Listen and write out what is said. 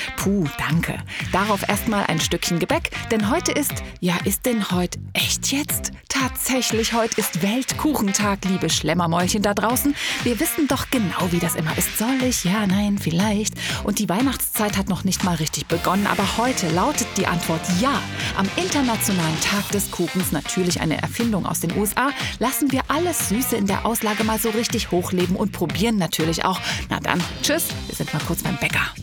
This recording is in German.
Puh, danke. Darauf erstmal ein Stückchen Gebäck, denn heute ist denn heute echt jetzt? Tatsächlich, heute ist Weltkuchentag, liebe Schlemmermäulchen da draußen. Wir wissen doch genau, wie das immer ist. Soll ich? Ja, nein, vielleicht. Und die Weihnachtszeit hat noch nicht mal richtig begonnen, aber heute lautet die Antwort ja. Am Internationalen Tag des Kuchens, natürlich eine Erfindung aus den USA, lassen wir alles Süße in der Auslage mal so richtig hochleben und probieren natürlich auch. Na dann, tschüss, wir sind mal kurz beim Bäcker.